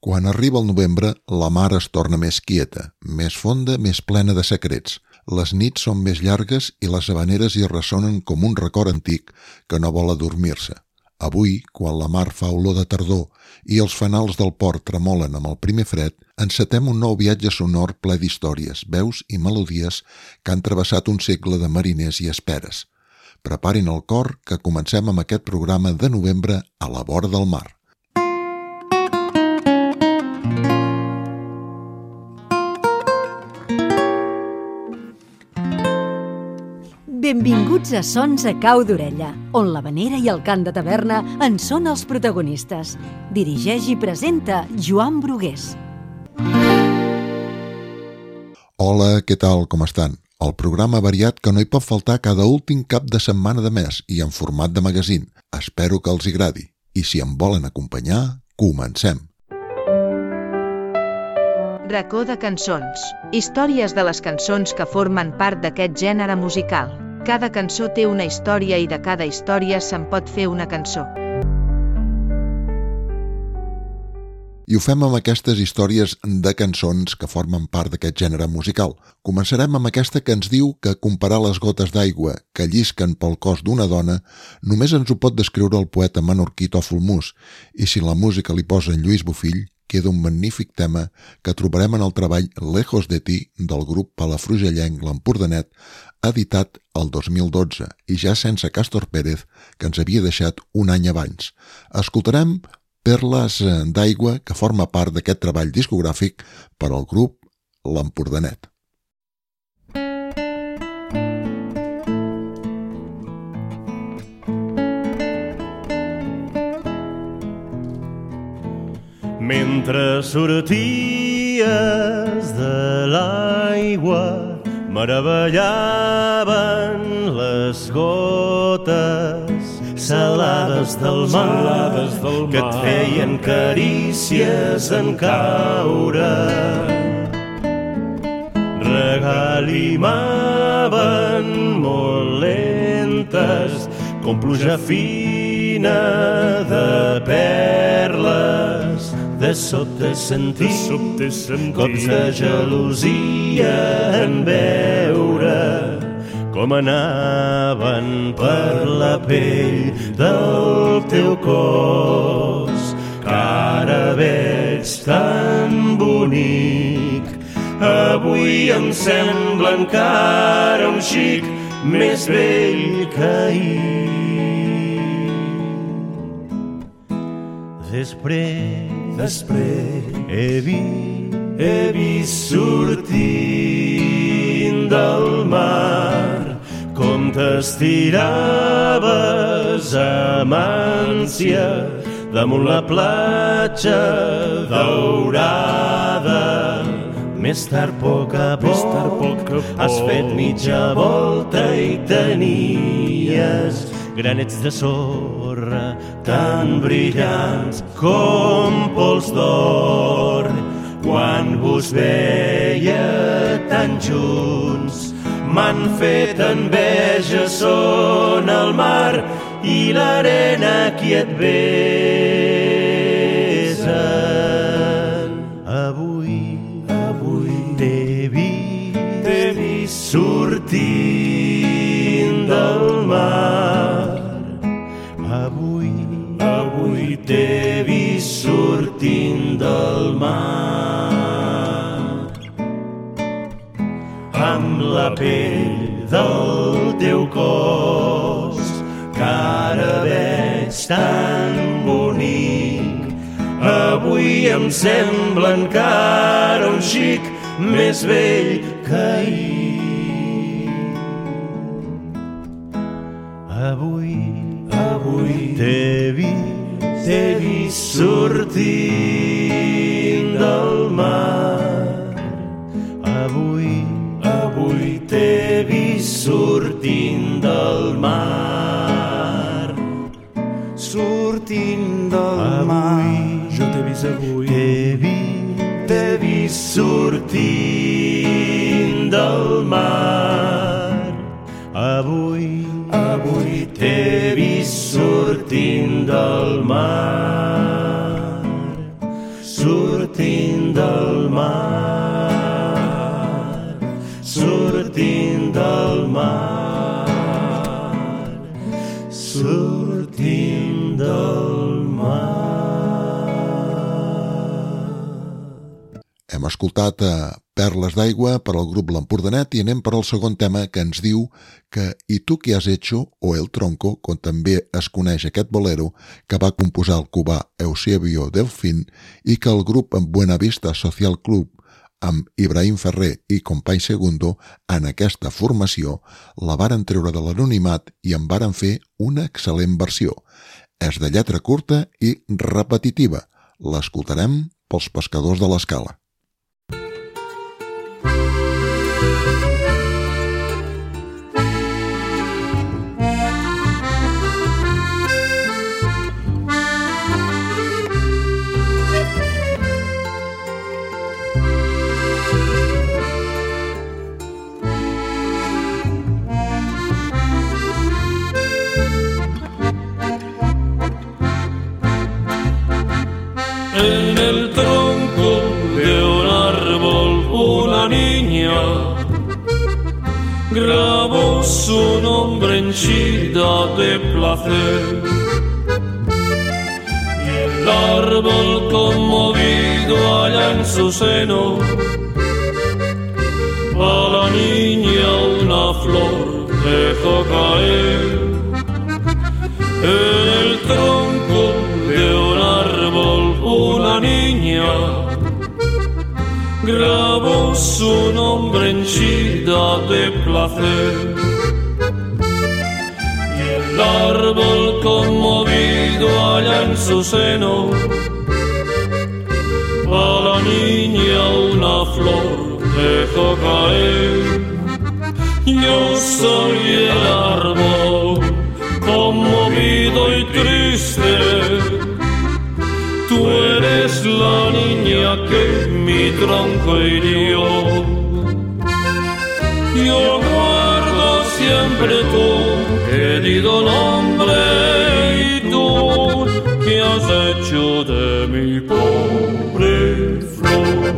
Quan arriba el novembre, la mar es torna més quieta, més fonda, més plena de secrets. Les nits són més llargues i les havaneres hi ressonen com un record antic que no vol adormir-se. Avui, quan la mar fa olor de tardor i els fanals del port tremolen amb el primer fred, encetem un nou viatge sonor ple d'històries, veus i melodies que han travessat un segle de mariners i esperes. Preparin el cor que comencem amb aquest programa de novembre a la vora del mar. Benvinguts a Sons a Cau d'Orella, on l'havanera i el cant de taverna en són els protagonistes. Dirigeix i presenta Joan Brugués. Hola, què tal, com estan? El programa variat que no hi pot faltar cada últim cap de setmana de mes i en format de magazín. Espero que els agradi. I si em volen acompanyar, comencem. Racó de cançons. Històries de les cançons que formen part d'aquest gènere musical. Cada cançó té una història i de cada història se'n pot fer una cançó. I ho fem amb aquestes històries de cançons que formen part d'aquest gènere musical. Començarem amb aquesta que ens diu que comparar les gotes d'aigua que llisquen pel cos d'una dona només ens ho pot descriure el poeta menorquí Tòfol Mus, i si la música li posa en Lluís Bofill, queda un magnífic tema que trobarem en el treball Lejos de ti del grup palafrugellenc l'Empordanet, editat el 2012 i ja sense Cástor Pérez, que ens havia deixat un any abans. Escoltarem Perles d'aigua, que forma part d'aquest treball discogràfic per al grup l'Empordanet. Mentre sorties de l'aigua meravellaven les gotes salades del mar que et feien carícies en caure. Regalimaven molt lentes com pluja fina de perles. De sobte sentir cops de gelosia en veure com anaven per la pell del teu cos. Que ara veig tan bonic, avui em sembla encara un xic més vell que ahir. Després he vist sortint del mar com t'estiraves amb ànsia damunt la platja daurada. Més tard, a poc a poc, has fet mitja volta i tenies granets de sorra tan brillants com pols d'or. Quan vos veia tan junts m'han fet enveja, són el mar i l'arena qui et besen. Avui t'he vist sortint del mar. Avui t'he vist sortint del mar. Amb la pell del teu cos que ara veig tan bonic, avui em sembla encara un xic més vell que ahir. Avui t'he vist sortint del mar. Avui t'he vist sortint del mar. Sortint del mar. Jo t'he vist avui. T'he vist sortint del mar. Avui t'he vist sortint del mar. sortint del mar, sortint del mar, sortint del mar. Hem escoltat a Perles d'aigua per al grup L'Empordanet i anem per al segon tema que ens diu que I tu què has hecho, o El Tronco, com també es coneix aquest bolero, que va composar el cubà Eusebio Delfín i que el grup Buenavista Social Club amb Ibrahim Ferrer i Company Segundo en aquesta formació la varen treure de l'anonimat i en varen fer una excel·lent versió. És de lletra curta i repetitiva. L'escoltarem pels pescadors de l'Escala. En el tronco de un árbol una niña grabó su nombre henchida de placer y el árbol conmovido allá en su seno a la niña una flor dejó caer. En el tronco de un árbol una niña grabó su nombre henchida de placer y el árbol conmovido allá en su seno a la niña una flor dejó caer. Yo soy el árbol conmovido y triste, tú eres la niña que mi tronco hirió. Yo guardo siempre tu querido nombre y tú que has hecho de mi pobre flor.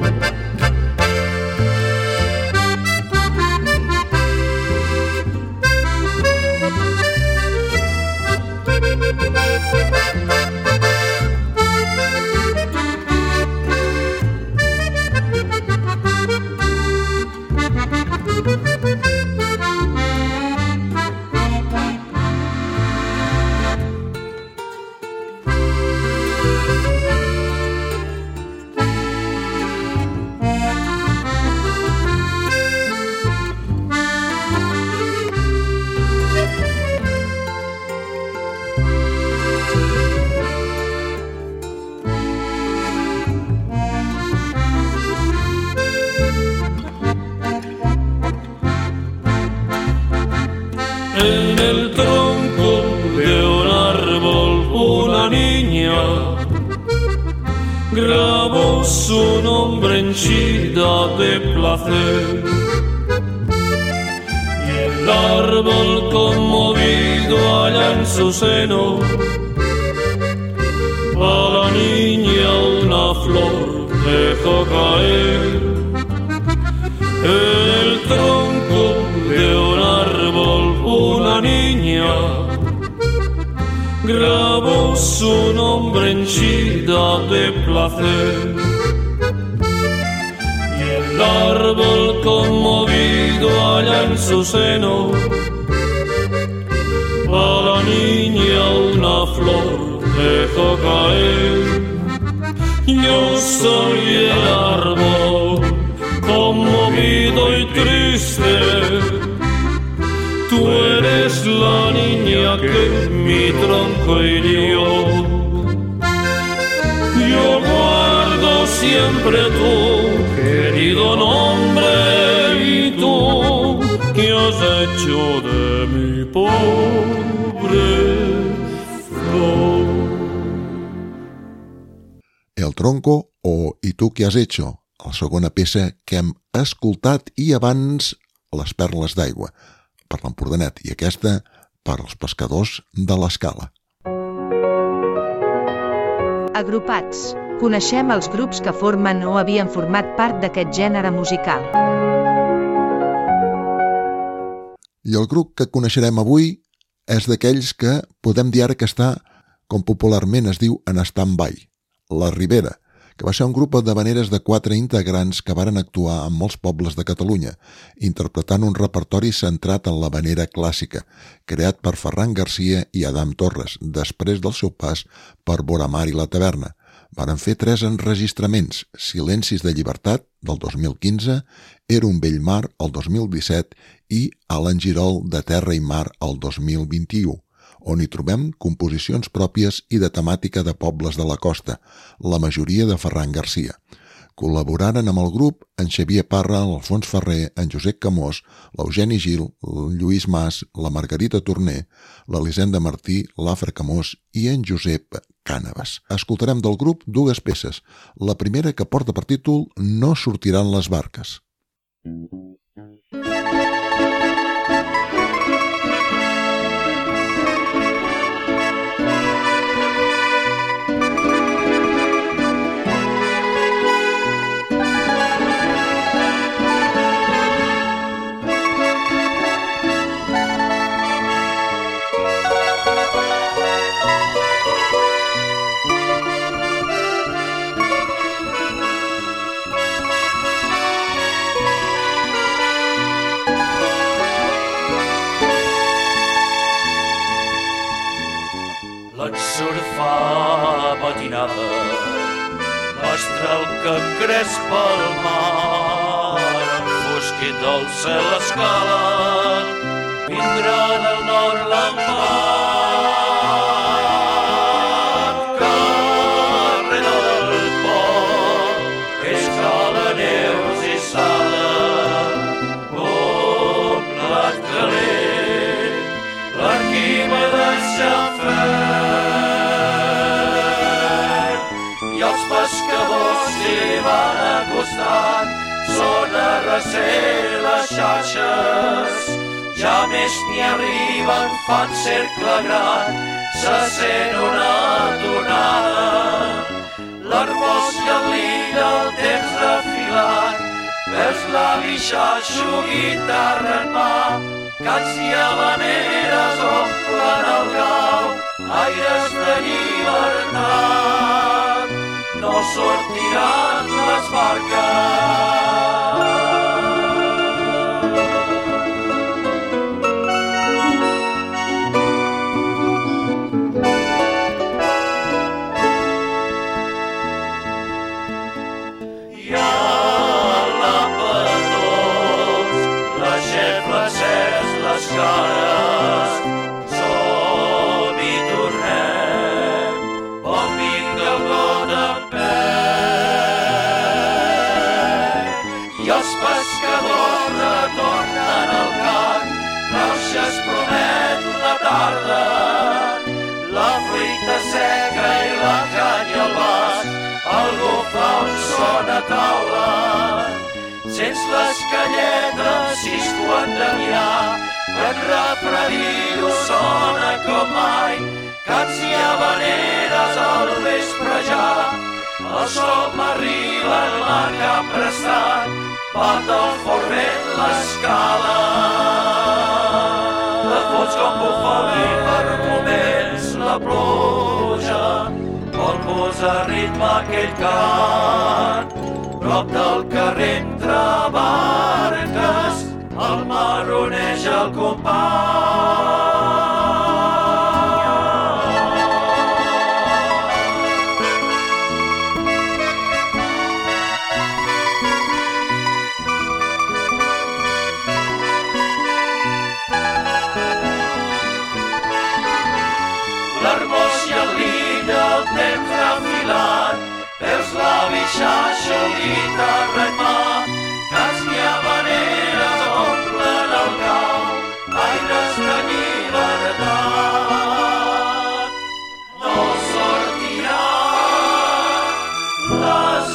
En el tronco de un árbol una niña grabó su nombre henchida de placer y el árbol conmovido allá en su seno a la niña una flor dejó caer. En el tronco de un árbol una niña grabó su nombre henchida de placer y el árbol conmovido allá en su seno a la niña una flor dejó caer. Yo soy el árbol conmovido y triste, tú eres la niña que mi tronco hirió. Yo guardo siempre tu querido nombre y tú que has hecho de mi pobre flor. El Tronco o I tu què has hecho, la segona peça que hem escoltat i abans Les perles d'aigua, per l'Empordanet, i aquesta per als pescadors de l'Escala. Agrupats, Coneixem els grups que formen o havien format part d'aquest gènere musical. I el grup que coneixerem avui és d'aquells que podem dir ara que està, com popularment es diu, en stand-by, La Ribera, que va ser un grup d'havaneres de 4 integrants que varen actuar en molts pobles de Catalunya, interpretant un repertori centrat en l'havanera clàssica, creat per Ferran Garcia i Adam Torres, després del seu pas per Boramar i la Taverna. Varen fer 3 enregistraments: Silencis de llibertat, del 2015, Era un vell mar, el 2017, i Alan Girol, de Terra i mar, el 2021, on hi trobem composicions pròpies i de temàtica de pobles de la costa, la majoria de Ferran Garcia. Col·laboraren amb el grup en Xavier Parra, l'Alfons Ferrer, en Josep Camós, l'Eugeni Gil, el Lluís Mas, la Margarita Torner, l'Elisenda Martí, l'Afra Camós i en Josep Cànavas. Escoltarem del grup 2 peces. La primera, que porta per títol No sortiran les barques. Surfar patinada, mestral que crespa el mar, enfosquit del cel escalat, vindrà del nord l'empat. Carrer del port, escala neus i sala, un plat calent, l'Arquímedes ja fet. Els pescadors s'hi van acostant, són a recer les xarxes, ja més n'hi arriben, fan cercle gran, se sent una tonada. L'arbós i el lila, el temps refilant, vers l'avi xaixo, guitarra en mà, cants i havaneres omplen el gau, aires de llibertat. No sortiran les barques. Hi ha lampadors, la gent francès, les cares, som-hi tornem, bon vinga el got en i els pescadors retornen al cant, Rauxes promet la tarda, la fruita seca i la canya al vas, algú fa un son a taula. Sents les calletes, si es t'ho han de mirar, en refredillo sona com mai, cants i havaneres al vespre ja. El sol m'arriba al mar que ha prestat, bat el fort vent l'escala. De fons com bufoni per moments la pluja, vol posar ritme a aquell cant. Prop del carrer entre barques, el mar uneix el company. L'arbós i el lila, el temps refilant, veus l'avi xaixo, guitarra en mà, cants i havaneres omplen el cau, aires de llibertat. No sortiran les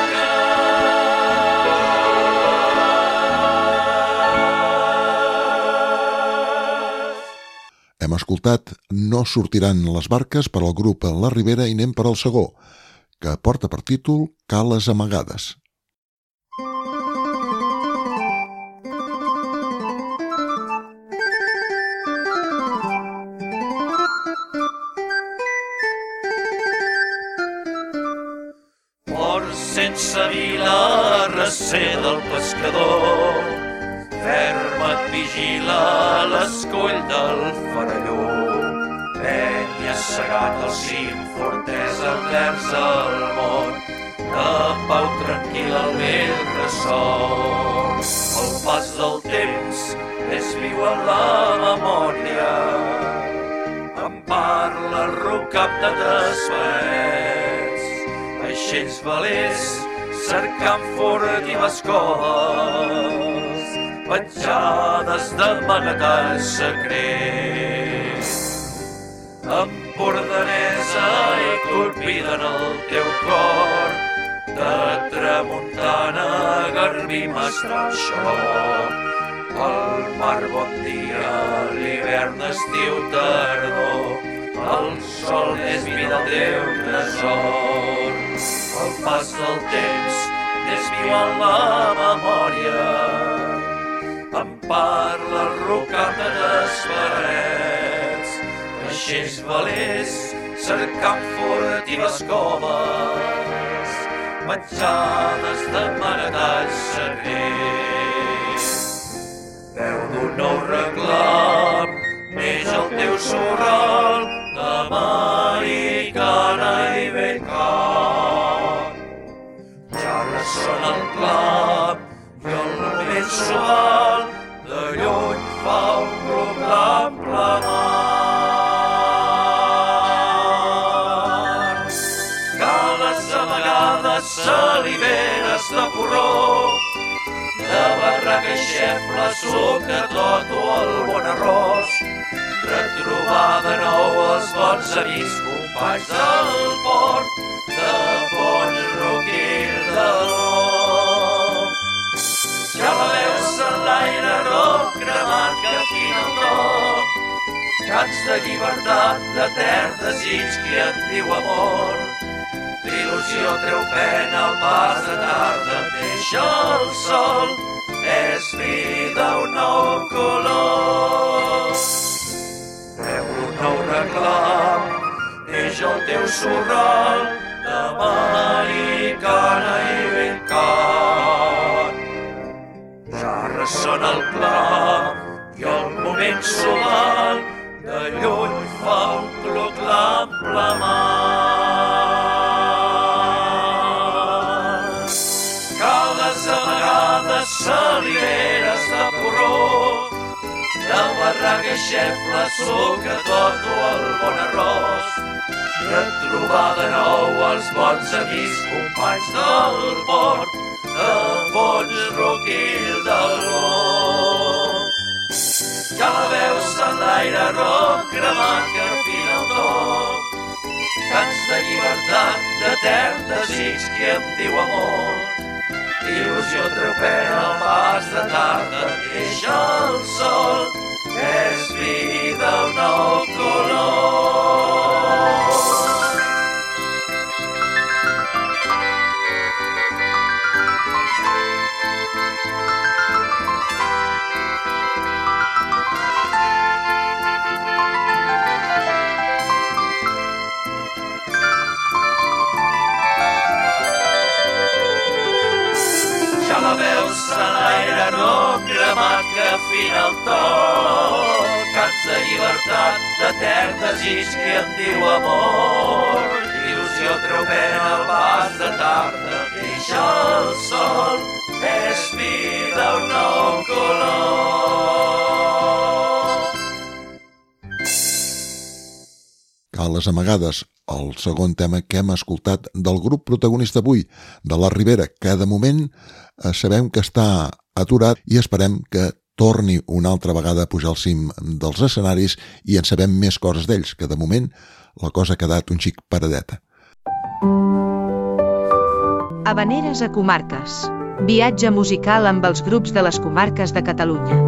barques. Hem escoltat No sortiran les barques per al grup La Ribera i anem per al segó, que porta per títol Cales amagades. Port sense vila, recer del pescador, ferma et vigila l'escoll del faralló. Penya segat al cim, fortesa envers el món, de pau tranquil al vell ressort. El pas del temps és viu en la memòria, em parla rocam de desperts, vaixells velers cercant furtives coves, petjades d'amagatall secret. Empordanesa i colpida en el teu cor, de tramuntana, garbí, mestral, xaloc. El mar bon dia, l'hivern, estiu, tardor, el sol és vida el teu tresor. El pas del temps és viu en la memòria, em parla el rocam de desperts, vaixells velers cercant furtives coves, petjades d'amagatall secret. Veu d'un nou reclam neix el teu sorral d'americana i vell cant. Ja ressona el clam i el vent suau de lluny fa un proclam clamant. Cales amagades, saliveres de porró, de barraca i xefla, suc de tot o el bon arròs. Retrobar de nou els bons amics, companys del port, de Fons Roquil de l'Om. Ja la veus en l'aire roc cremat que afina el to, cants de llibertat, d'etern desig qui et diu amor. L'il·lusió treu pena, el pas de tarda deixa el sol, és vida un nou color. Veu un nou reclam, neix el teu sorral d'americana i vell cant. Ja ressona el clam i el moment solant de lluny fa un proclam clamant. Saliveres de porró, de barraca i xefla, suc de tot o el bon arròs. Retrobar de nou els bons amics, companys del port, de Fons Roquil de l'Om. Ja la veus en l'aire roc cremat que afina el to, cants de llibertat, d'etern desig qui em diu amor. Il·lusió treu pena, el pas de tarda deixa el sol, és vida un nou color. Ja la veus a l'aire roc cremat que afina el to, cants de llibertat, d'etern desig qui em diu amor. Il·lusió treu pena, el pas de tarda deixa el sol, és vida un nou color. Cales amagades, el segon tema que hem escoltat del grup protagonista avui, de la Ribera, que de moment sabem que està aturat i esperem que torni una altra vegada a pujar al cim dels escenaris i en sabem més coses d'ells, que de moment la cosa ha quedat un xic paradeta. Havaneres a comarques. Viatge musical amb els grups de les comarques de Catalunya.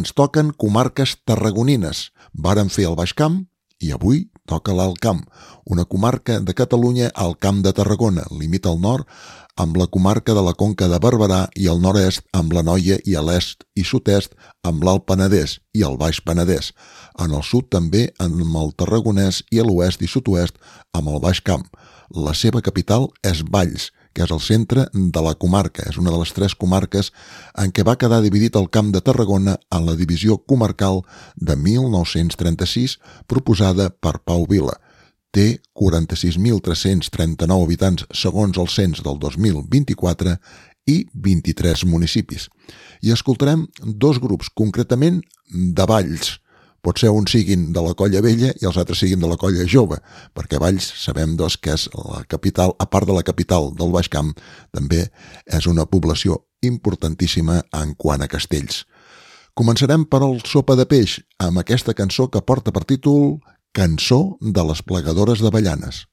ens toquen comarques tarragonines. Varen fer el Baix Camp i avui toca l'Alt Camp, una comarca de Catalunya al Camp de Tarragona. Limita al nord amb la comarca de la Conca de Barberà i al nord-est amb l'Anoia i a l'est i sud-est amb l'Alt Penedès i el Baix Penedès. En el sud també amb el Tarragonès i a l'oest i sud-oest amb el Baix Camp. La seva capital és Valls, que és el centre de la comarca. És una de les 3 comarques en què va quedar dividit el Camp de Tarragona en la divisió comarcal de 1936 proposada per Pau Vila. Té 46.339 habitants segons el cens del 2024 i 23 municipis. I escoltarem 2 grups, concretament de Valls. Pot ser uns siguin de la Colla Vella i els altres siguin de la Colla Jove, perquè Valls sabem que és la capital, a part de la capital del Baix Camp, també és una població importantíssima en quant a castells. Començarem per el Sopa de Peix, amb aquesta cançó que porta per títol Cançó de les Plegadores d'Avellanes.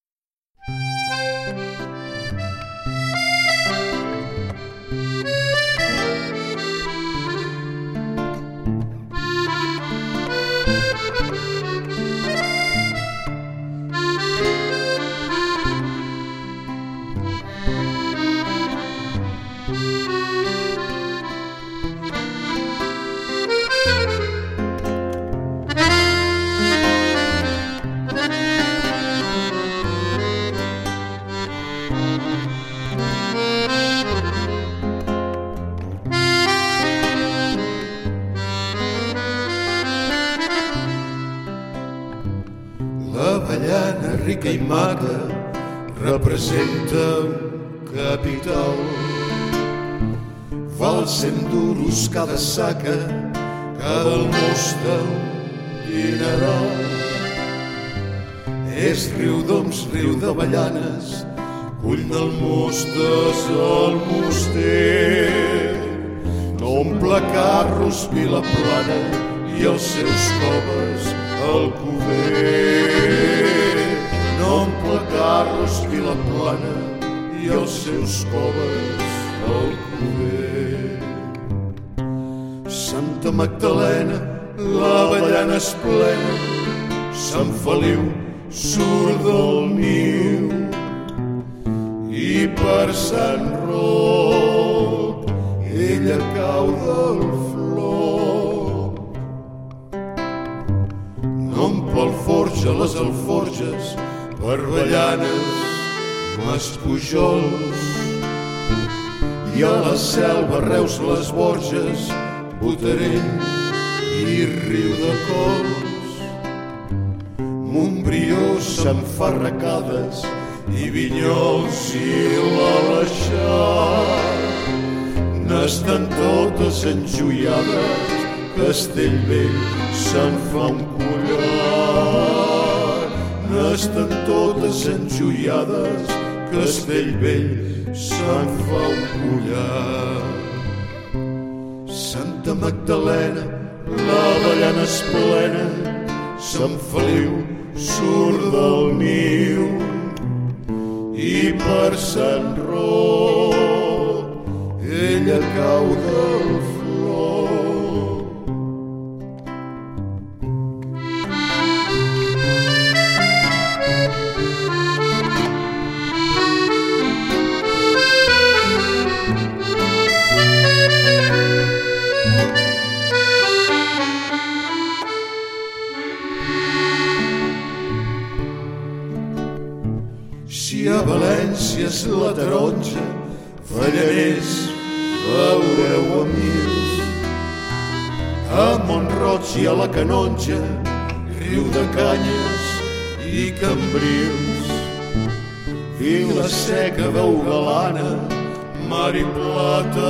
L'avellana rica i maca representa capital. Val 100 duros cada saca, cada almosta un dineral. És riu d'oms, riu d'Avellanes, cull d'almostes al moster. No omple carros Vilaplana i els seus coves al Cover. No omple carros Vilaplana i els seus coves al Cover. Santa Magdalena, l'avellana és plena, Sant Feliu surt del niu i per Sant Roc ella cau del flor. No omple alforja les alforges per Avellanes, Maspujols, i a la Selva, Reus, les Borges, Botarell i Riudecols. Montbrió, Sant Farracades i Vinyols i l'Aleixar n'estan totes enjoiades. Castellvell se'n fa un collar. N'estan totes enjoiades. Castellvell se'n fa un collar. Santa Magdalena, l'avellana és plena, Sant Feliu surt del niu i per Sant Roc ella cau del flor. Si a València és la taronja, Fallaners veureu a mils. A Mont-roig i a la Canonja, Riudecanyes i Cambrils. Vila-seca, Veu Galana, Mar i Plata,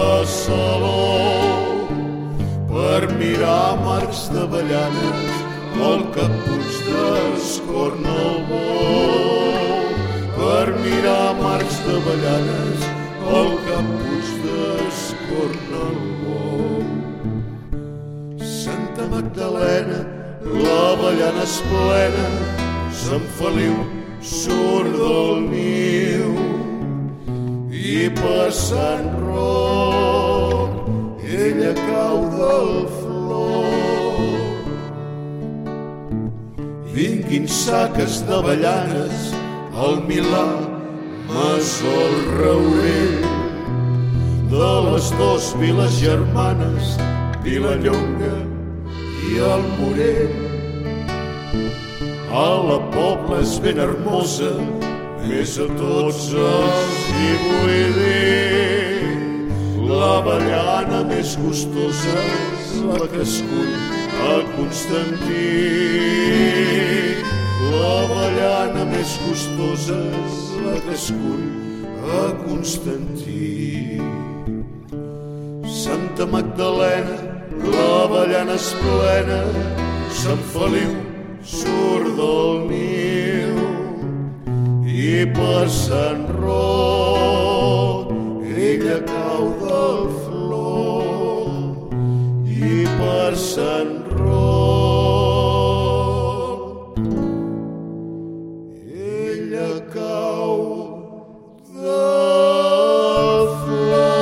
Salou. Per mirar marcs d'Avellanes, el caputx d'Escornalbou. Per mirar marcs d'Avellanes, el caputx d'Escornalbou. Santa Magdalena, l'avellana és plena, Sant Feliu surt del niu i per Sant Roc ella cau del flor. Vinguin saques d'avellanes, al Milà me sol Raurell. De les dos viles germanes, Vilallonga i el Morell. A la Pobla és ben hermosa, més a tots els hi vull dir. L'avellana més gustosa és la que escull a Constantí. L'avellana més gustosa és la que escull a Constantí. Santa Magdalena, l'avellana és plena, Sant Feliu surt del niu i per Sant Roc ella cau del flor i per Sant Roc ella cau del flor.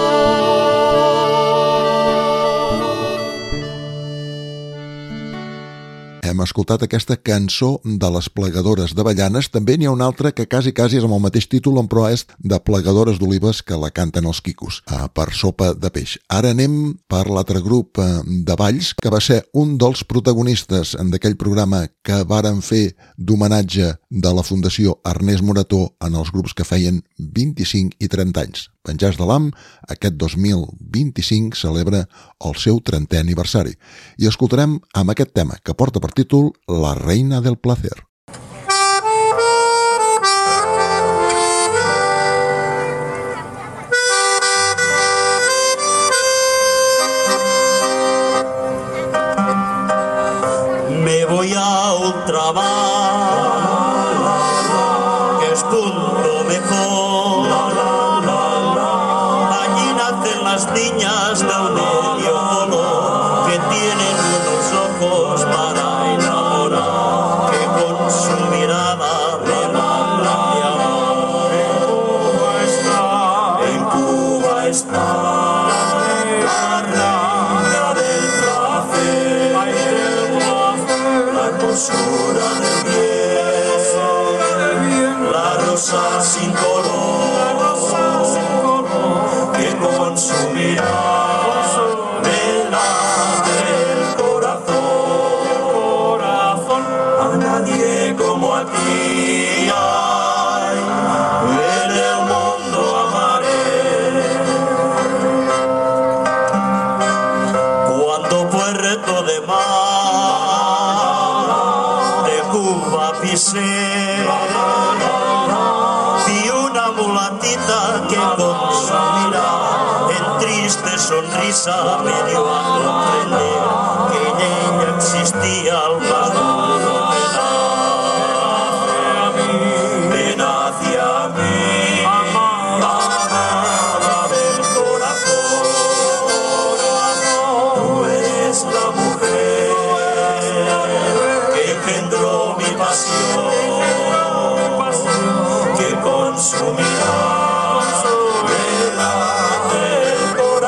Hem escoltat aquesta cançó de les Plegadores d'Avellanes. També n'hi ha una altra que quasi és amb el mateix títol, però és de Plegadores d'Olives, que la canten els Quicos, per Sopa de Peix. Ara anem per l'altre grup de balls, que va ser un dels protagonistes d'aquell programa que varen fer d'homenatge de la Fundació Ernest Morató en els grups que feien 25 i 30 anys. Penjats de l'Am, aquest 2025 celebra el seu 30è aniversari. I escoltarem amb aquest tema que porta per títol La Reina del Placer. Me voy a un trabajo que es punto mejor. Allí nacen las niñas del medio color que tienen unos ojos para enamorar, que con su mirada regalan de amor. En Cuba está la reina del placer, la hermosura del bien, la rosa sin color, que con su mirada me late el corazón. A nadie como a ti hay, en el mundo amaré. Cuando Puerto de Mar de Cuba pisé, vi una mulatita que con su mirada en triste sonrisa me dio a comprender que en ella existía el más duro ven hacia mí, amada del corazón. Tú eres la mujer que engendró mi pasión, que con su mirada me late el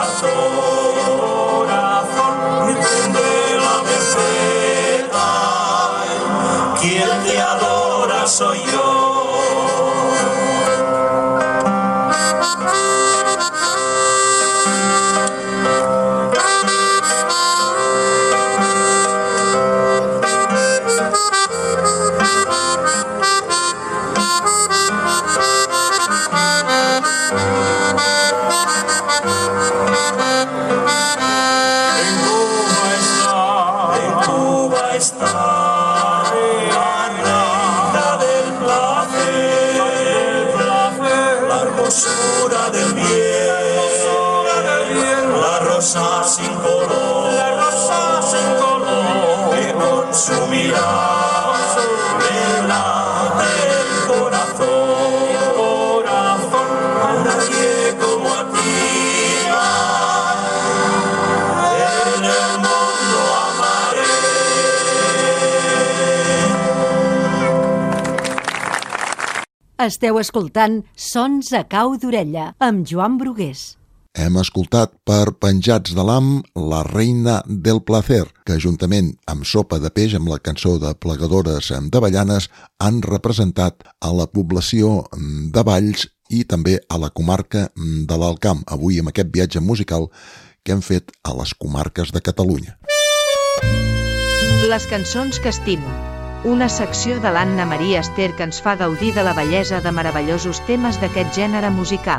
corazón, y tendré la perfecta. Quien te adora soy yo. En Cuba está la reina del placer, la hermosura del bien, la rosa sin color, que con su mirada me late el corazón. A nadie como a ti en el mundo amaré. Esteu escoltant Sons a cau d'orella amb Joan Brugués. Hem escoltat per Penjats de l'Am La Reina del Placer, que juntament amb Sopa de Peix, amb la cançó de Plegadores d'Avellanes, han representat a la població de Valls i també a la comarca de l'Alt Camp, avui amb aquest viatge musical que hem fet a les comarques de Catalunya. Les cançons que estimo. Una secció de l'Anna Maria Ester que ens fa gaudir de la bellesa de meravellosos temes d'aquest gènere musical.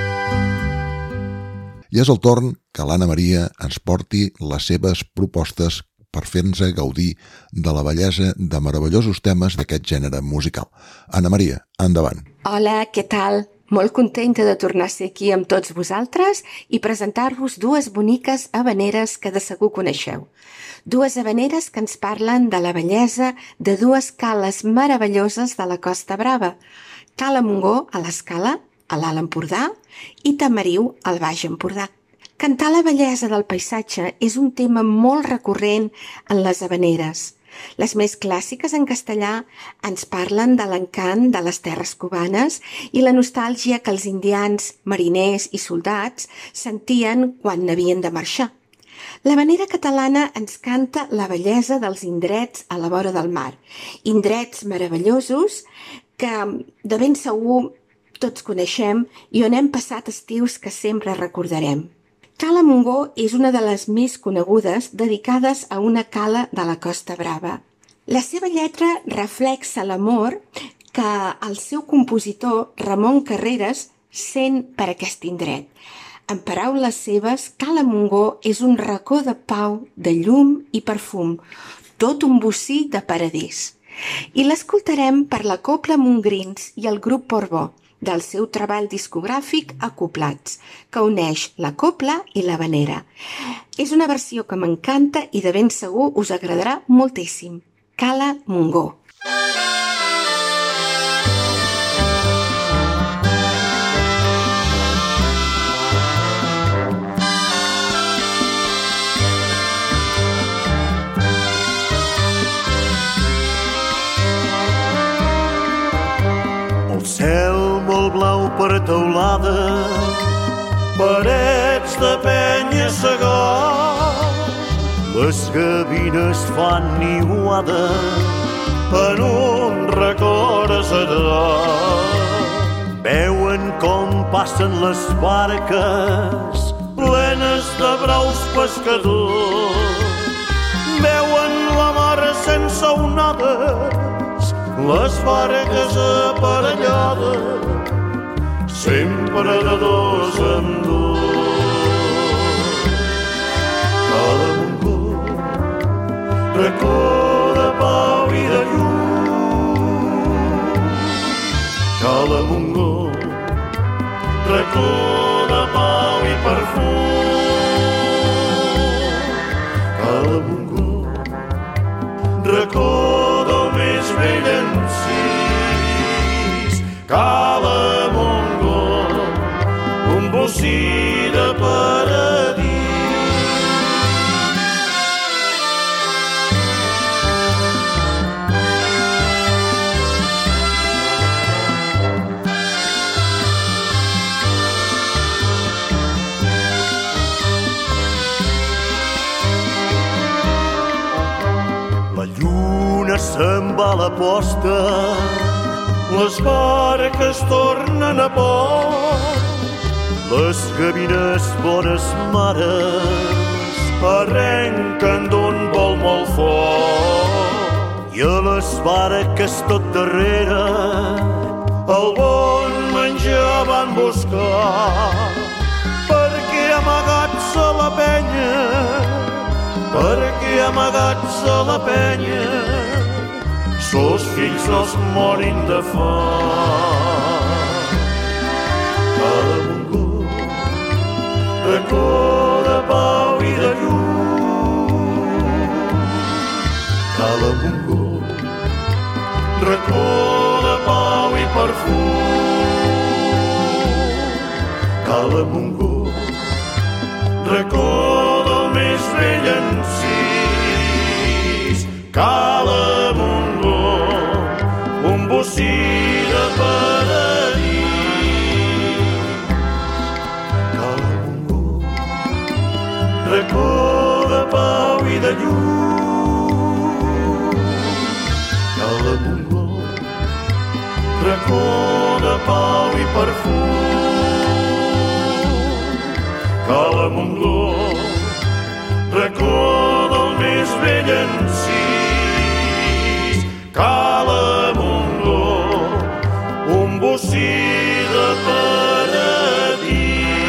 I és el torn que l'Anna Maria ens porti les seves propostes per fer-nos gaudir de la bellesa de meravellosos temes d'aquest gènere musical. Anna Maria, endavant. Hola, què tal? Molt contenta de tornar a ser aquí amb tots vosaltres i presentar-vos dues boniques havaneres que de segur coneixeu. Dues havaneres que ens parlen de la bellesa de dues cales meravelloses de la Costa Brava. Cala Montgó, a l'Escala, a l'Alt Empordà, i Tamariu, al Baix Empordà. Cantar la bellesa del paisatge és un tema molt recurrent en les havaneres. Les més clàssiques en castellà ens parlen de l'encant de les terres cubanes i la nostàlgia que els indians, mariners i soldats sentien quan n'havien de marxar. L'havanera catalana ens canta la bellesa dels indrets a la vora del mar. Indrets meravellosos que de ben segur tots coneixem i on hem passat estius que sempre recordarem. Cala Montgó és una de les més conegudes dedicades a una cala de la Costa Brava. La seva lletra reflexa l'amor que el seu compositor Ramon Carreras sent per aquest indret. En paraules seves, Cala Montgó és un racó de pau, de llum i perfum, tot un bocí de paradís. I l'escoltarem per la Cobla Montgrins i el grup Portbó, del seu treball discogràfic Acoblats, que uneix la cobla i l'havanera. És una versió que m'encanta i de ben segur us agradarà moltíssim. Cala Montgó. Cel molt blau per teulada, parets de penya segat, les gavines fan niuada en un record asedat. Veuen com passen les barques plenes de braus pescadors, veuen la mar sense onades, les barques aparellades, sempre de dos en dos. Cala Montgó, racó de pau i de llum. Cala Montgó, racó de pau i perfum. Cala Montgó, racó del més vell encís. Cala Montgó, un bocí de paradís. La lluna se'n va a la posta, les barques tornen a port, les gavines bones mares arrenquen d'un vol molt fort, i a les barques tot darrere el bon menjar van buscar, perquè amagats a la penya, perquè amagats a la penya sos fills no es morin de fam. Cala Montgó, racó de pau i de llum. Cala Montgó, racó de pau i perfum. Cala Montgó, racó del més vell encís. Cala Montgó, un bocí de paradís. Cala Montgó, de llum. Cala Montgó, racó de pau i perfum. Cala Montgó, racó del més vell encís. Cala Montgó, un bocí de paradís.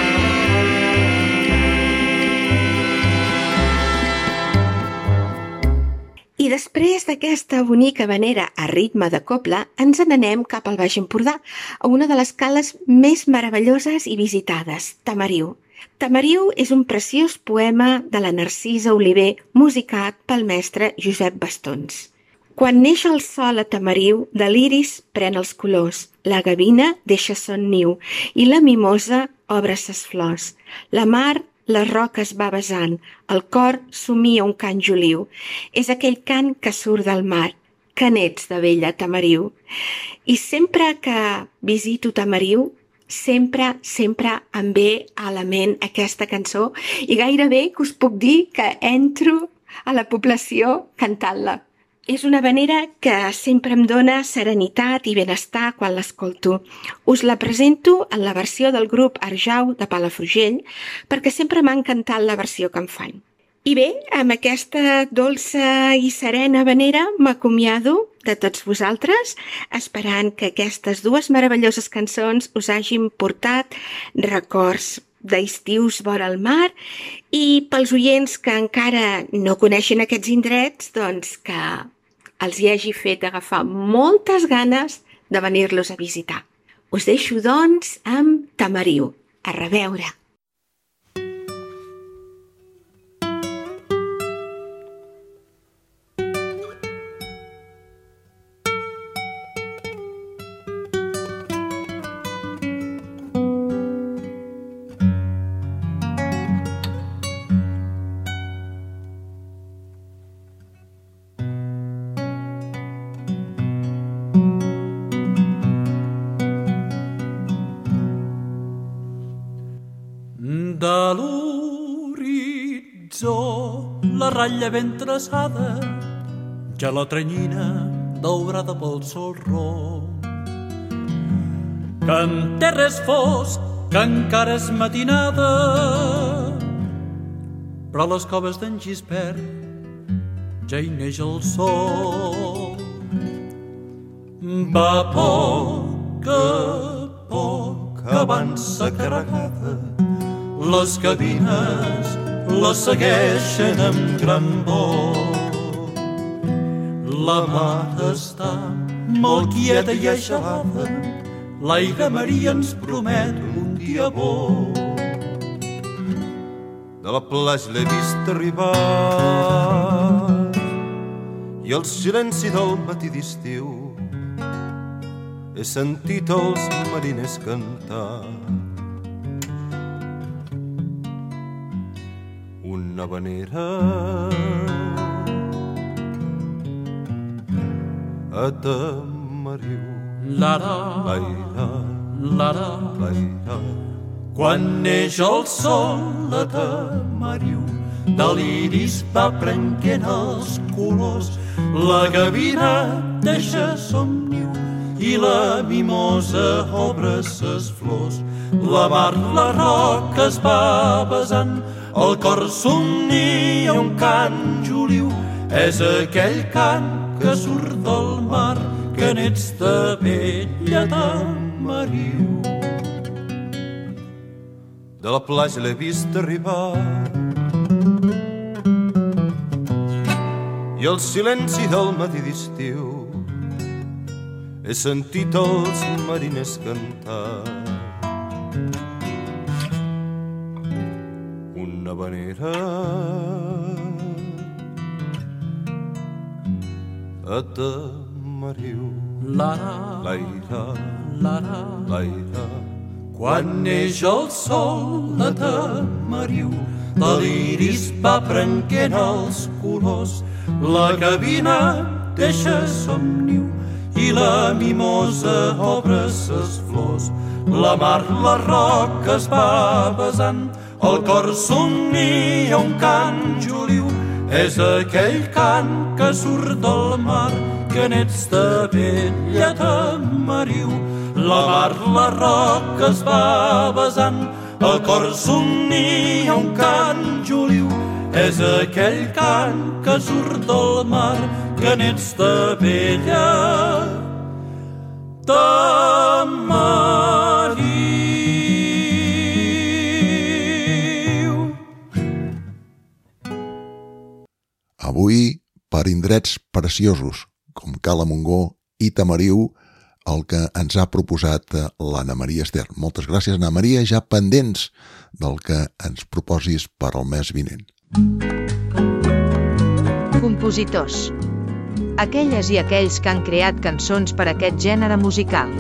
I després d'aquesta bonica havanera a ritme de cobla, ens n'anem cap al Baix Empordà, a una de les cales més meravelloses i visitades, Tamariu. Tamariu és un preciós poema de la Narcisa Oliver, musicat pel mestre Josep Bastons. Quan neix el sol a Tamariu, de l'iris pren els colors, la gavina deixa son niu i la mimosa obre ses flors. La mar les roques va besant, el cor somia un cant joliu. És aquell cant que surt del mar, que n'ets de bella Tamariu. I sempre que visito Tamariu, sempre em ve a la ment aquesta cançó i gairebé que us puc dir que entro a la població cantant-la. És una havanera que sempre em dona serenitat i benestar quan l'escolto. Us la presento en la versió del grup Arjau de Palafrugell perquè sempre m'ha encantat la versió que en fan. I bé, amb aquesta dolça i serena havanera m'acomiado de tots vosaltres, esperant que aquestes dues meravelloses cançons us hagin portat records d'estius vora el mar i pels oients que encara no coneixen aquests indrets, doncs que els hi hagi fet agafar moltes ganes de venir-los a visitar. Us deixo, doncs, amb Tamariu. A reveure! De l'horitzó la ratlla ben traçada, ja la tranyina daurada pel sol rom. Que en terra és fosc, que encara és matinada, però a les coves d'en Gispert ja hi neix el sol. Va a poc avança carregada, les gavines la segueixen amb gran vol. La mar està molt quieta i aixalada, l'aigua Maria ens promet un dia bo. De la platja l'he vist arribar i el silenci del matí d'estiu he sentit els mariners cantar. Una havanera a Tamariu. L'aire, l'aire. Quan neix el sol a Tamariu, de l'iris va prenent els colors, la gavina deixa son niu i la mimosa obre ses flors. La mar, la roca es va besant, el cor somnia un cant joliu. És aquell cant que surt del mar, que n'ets de bella Tamariu. De la platja l'he vist arribar i el silenci del matí d'estiu he sentit els mariners cantar. Una havanera a Tamariu. L'aire, l'aire. Quan neix el sol a Tamariu, de l'iris va prenent els colors, la gavina deixa son niu i la mimosa obre ses flors. La mar, la roca es va besant, el cor somnia un cant joliu. és aquell cant que surt del mar, que n'ets de vella tamariu. La mar, la roca es va besant, el cor somnia un cant juliu. És aquell cant que surt del mar, que n'ets de vella tamariu. Avui, per indrets preciosos, com Cala Montgó i Tamariu, el que ens ha proposat l'Anna Maria Ester. Moltes gràcies, Anna Maria, ja pendents del que ens proposis per al mes vinent. Compositors. Aquelles i aquells que han creat cançons per a aquest gènere musical.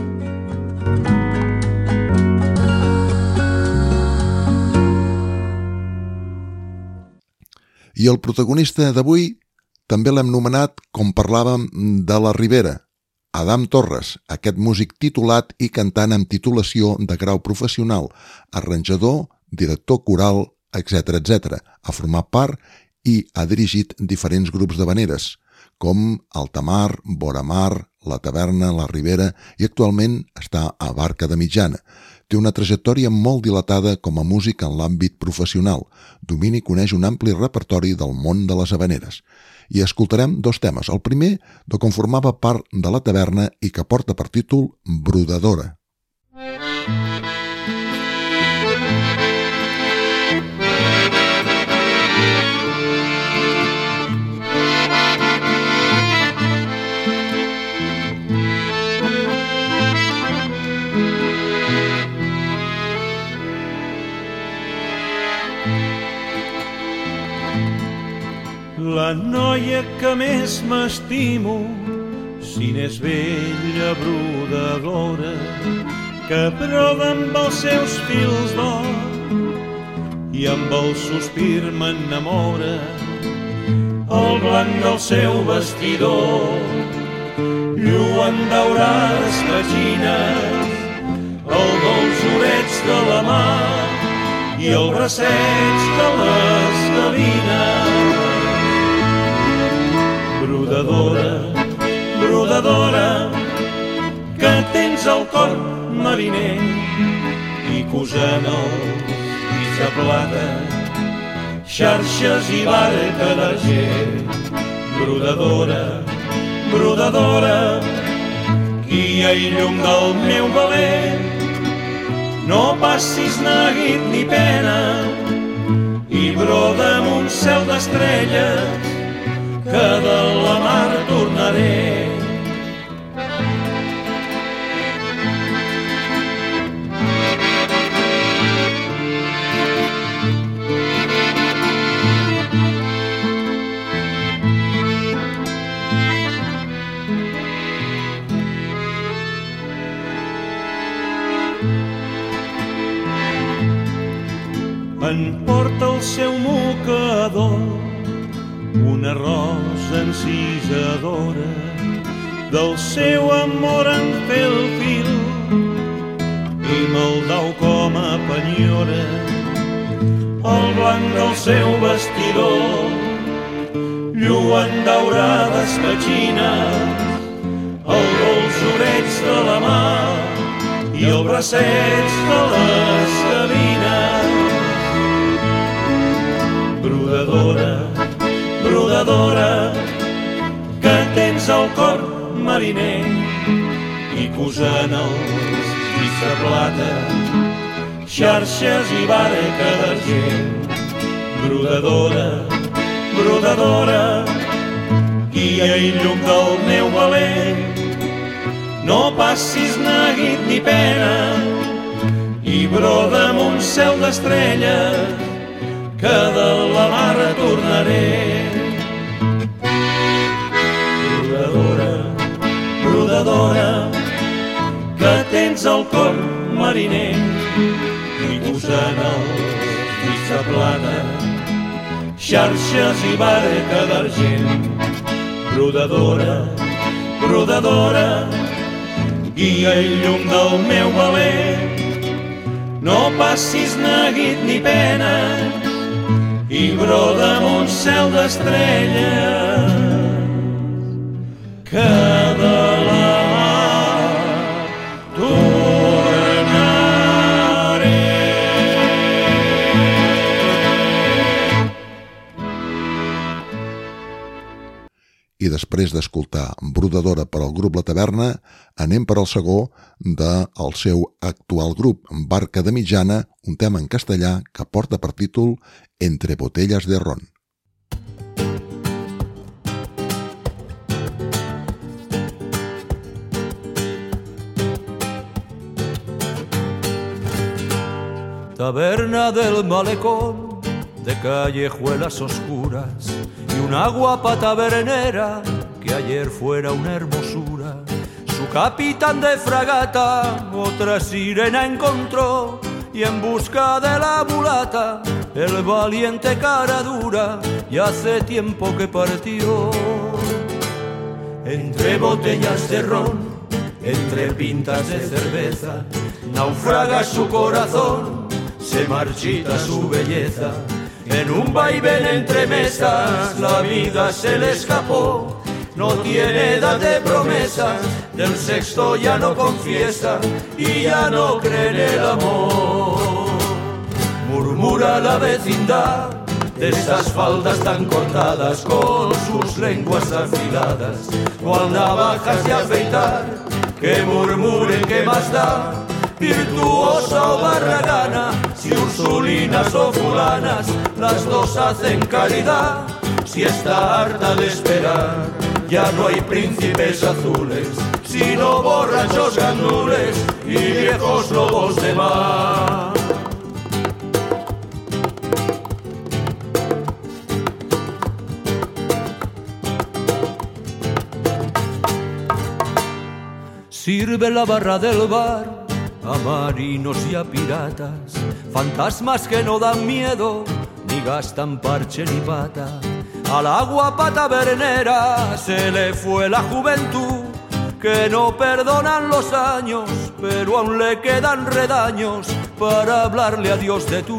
I el protagonista d'avui també l'hem nomenat, com parlàvem, de la Ribera, Adam Torres, aquest músic titulat i cantant amb titulació de grau professional, arranjador, director coral, etc. etc. Ha format part i ha dirigit diferents grups d'havaneres, com Altamar, Boramar, La Taverna, La Ribera, i actualment està a Barca de Mitjana. Té una trajectòria molt dilatada com a músic en l'àmbit professional. Domina i coneix un ampli repertori del món de les havaneres. I escoltarem dos temes. El primer, de com formava part de La Taverna i que porta per títol Brodadora. La noia que més m'estimo, si n'és vella brodadora, que broda amb els seus fils d'or i amb el sospir m'enamora. El blanc del seu vestidor lluen daurades petxines, el dolç orets de la mà i el braceig de les gavines. Brodadora, brodadora, que tens el cor mariner i cosant els dits de plata, xarxes i barca d'argent. Brodadora, brodadora, guia i llum del meu valer, no passis neguit ni pena i broda amb un cel d'estrelles, que de la mar tornaré. En porta el seu mocador una rosa encisadora, del seu amor en fer el fil i me'l dau com a penyora. El blanc del seu vestidor lluen daurades petxines, el dolç orets de la mà i el braceig de les gavines. Brodadora, brodadora, que tens el cor mariner i cosant els dits de plata, xarxes i barca d'argent. Brodadora, brodadora, guia i llum del meu valer, no passis neguit ni pena i broda amb un cel d'estrelles, que de la mar tornaré. Brodadora, brodadora, que tens el cor mariner i cosant els dits de plata, xarxes i barca d'argent. Brodadora, brodadora, guia i llum del meu valer, no passis neguit ni pena i broda amb un cel d'estrelles que de la mar tornaré. I després d'escoltar Brodadora per al grup La Taverna, anem per al segó del seu actual grup, Barca de Mitjana, un tema en castellà que porta per títol Entre botellas de ron. Taberna del malecón, de callejuelas oscuras, y una guapa tabernera que ayer fuera una hermosura. Su capitán de fragata otra sirena encontró, y en busca de la mulata el valiente cara dura ya hace tiempo que partió. Entre botellas de ron, entre pintas de cerveza, naufraga su corazón, se marchita su belleza. En un vaivén entre mesas la vida se le escapó. No tiene edad de promesas, del sexto ya no confiesa y ya no cree en el amor. Murmura la vecindad de esas faldas tan cortadas con sus lenguas afiladas, cual navajas de afeitar, que murmuren que más da, virtuosa o barragana, si ursulinas o fulanas, las dos hacen caridad. Si está harta de esperar, ya no hay príncipes azules, sino borrachos gandules y viejos lobos de mar. Sirve la barra del bar a marinos y a piratas, fantasmas que no dan miedo, ni gastan parche ni pata. A la guapa tabernera se le fue la juventud, que no perdonan los años, pero aún le quedan redaños para hablarle a Dios de tú.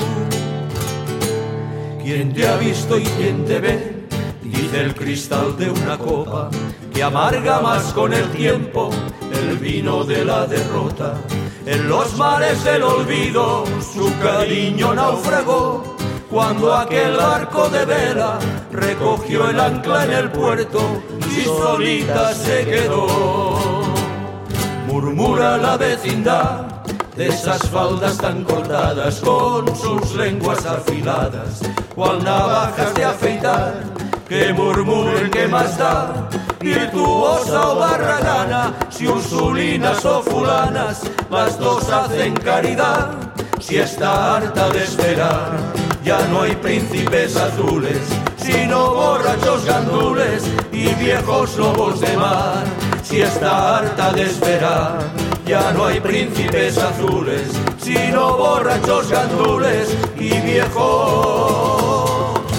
¿Quién te ha visto y quién te ve? Dice el cristal de una copa, que amarga más con el tiempo el vino de la derrota. En los mares del olvido su cariño naufragó, cuando aquel barco de vela recogió el ancla en el puerto y solita se quedó. Murmura la vecindad de esas faldas tan cortadas con sus lenguas afiladas, cual navajas de afeitar, que murmuren que más da, virtuosa o barragana, si ursulinas o fulanas, las dos hacen caridad. Si está harta de esperar, ya no hay príncipes azules, sino borrachos gandules y viejos lobos de mar. Si está harta de esperar, ya no hay príncipes azules, sino borrachos gandules y viejos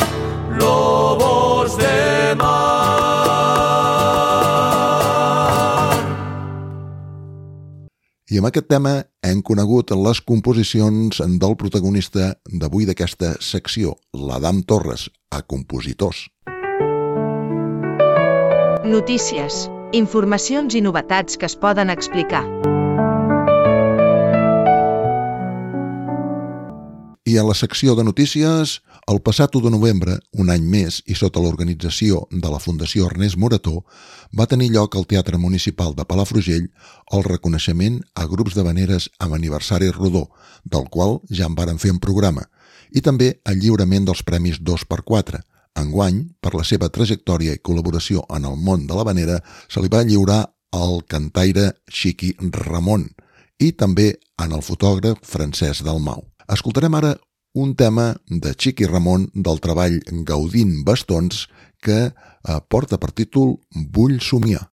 lobos de mar. I amb aquest tema hem conegut les composicions del protagonista d'avui d'aquesta secció, l'Adam Torres, a compositors. Notícies, informacions i novetats que es poden explicar. I a la secció de notícies, el passat 1 de novembre, un any més, i sota l'organització de la Fundació Ernest Morató, va tenir lloc al Teatre Municipal de Palafrugell el reconeixement a grups d'havaneres amb aniversari rodó, del qual ja en varen fer un programa, i també el lliurament dels premis 2x4. Enguany, per la seva trajectòria i col·laboració en el món de l'havanera, se li va lliurar al cantaire Xiqui Ramon i també en el fotògraf Francesc Dalmau. Escoltarem ara un tema de Xiqui Ramon del treball Gaudint Bastons que porta per títol Vull somiar.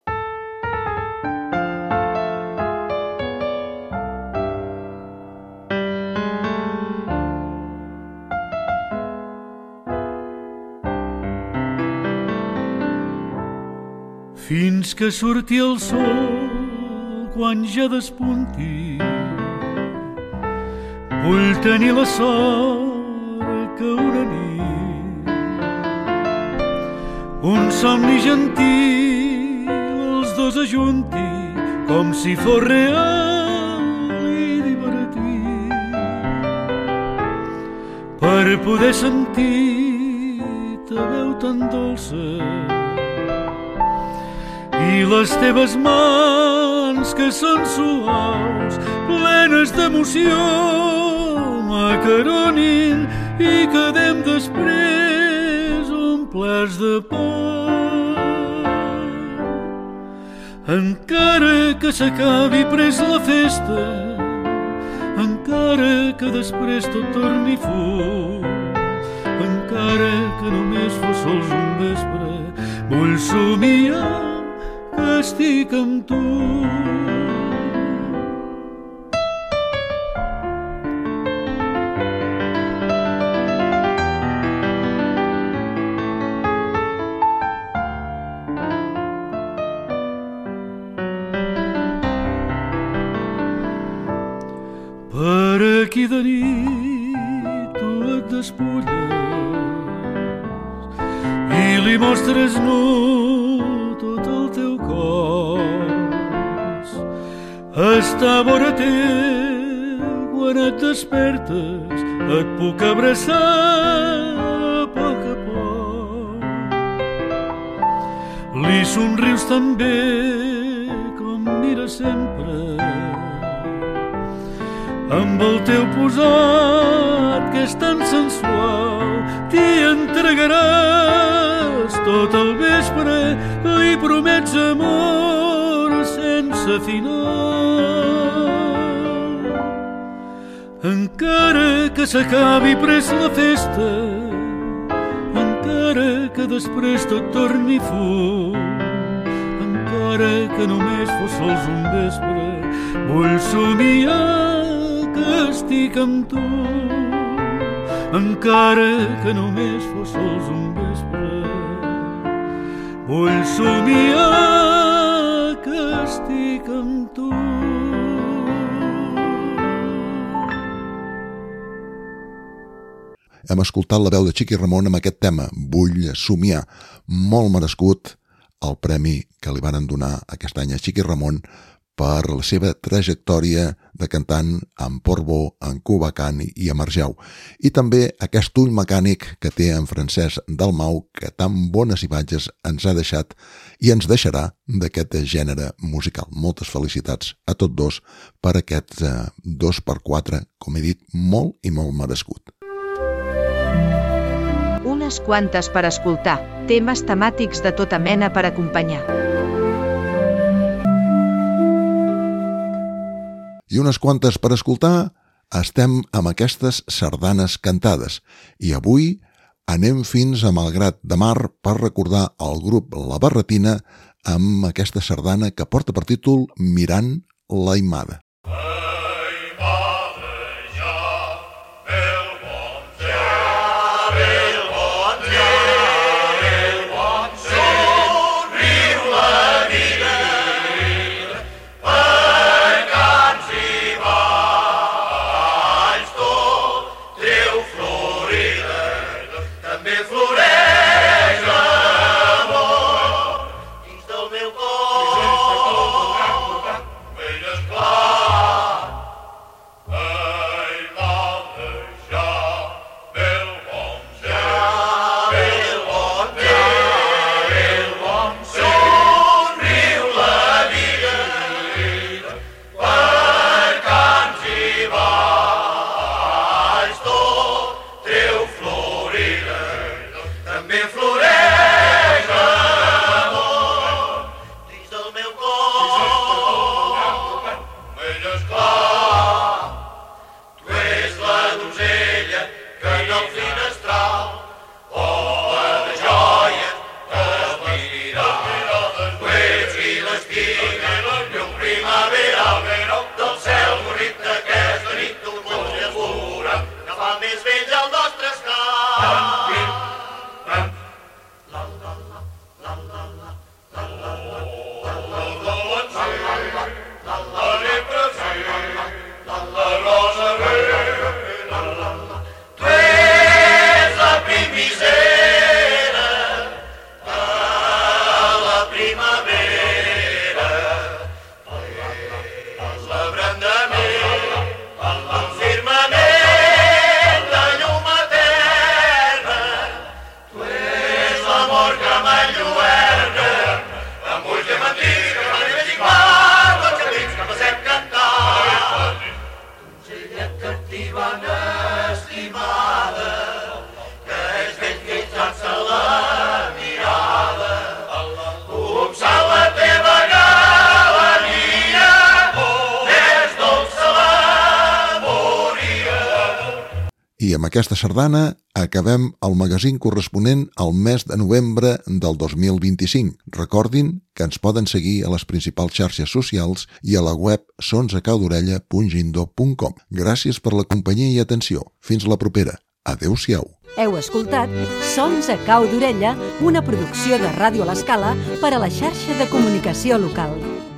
Fins que surti el sol quan ja despunti, vull tenir la sort que una nit un somni gentil els dos ajunti com si fos real i divertit, per poder sentir ta veu tan dolça i les teves mans que són suaus, plenes d'emoció, m'acaronin i quedem després omplerts de por. Encara que s'acabi pres la festa, encara que després tot torni fum, encara que només fos sols un vespre, vull somiar que estic amb tu. Per aquí de nit tu et despulles i li mostres nu tot el teu cos. Està vora teu quan et despertes, et puc abraçar a poc a poc. Li somrius tan bé com mira sempre, amb el teu posat que és tan sensual, t'hi entregaràs tot el vespre, li promets amor sense final. Encara que s'acabi pres la festa, encara que després tot torni fum, encara que només fos sols un vespre, vull somiar que estic amb tu, encara que només fos sols un vespre, vull somiar que estic amb tu. Hem escoltat la veu de Chiqui Ramón amb aquest tema, Vull somiar, molt merescut el premi que li van donar aquest any a Chiqui Ramón per la seva trajectòria de cantant en Portbou, en Cubacán i a Margeu. I també aquest ull mecànic que té en Francesc Dalmau, que tan bones imatges ens ha deixat i ens deixarà d'aquest gènere musical. Moltes felicitats a tots dos per aquest 2x4, com he dit, molt i molt merescut. Unes quantes per escoltar, temes temàtics de tota mena per acompanyar. I unes quantes per escoltar, estem amb aquestes sardanes cantades. I avui anem fins a Malgrat de Mar per recordar el grup La Barretina amb aquesta sardana que porta per títol Mirant la Imada. Meu cor, velles clares. I amb aquesta sardana acabem el magazín corresponent al mes de novembre del 2025. Recordin que ens poden seguir a les principals xarxes socials i a la web sonsacautorella.gindo.com. Gràcies per la companyia i atenció. Fins la propera. Adéu-siau. Heu escoltat Sons a cau d'orella, una producció de Ràdio a l'Escala per a la xarxa de comunicació local.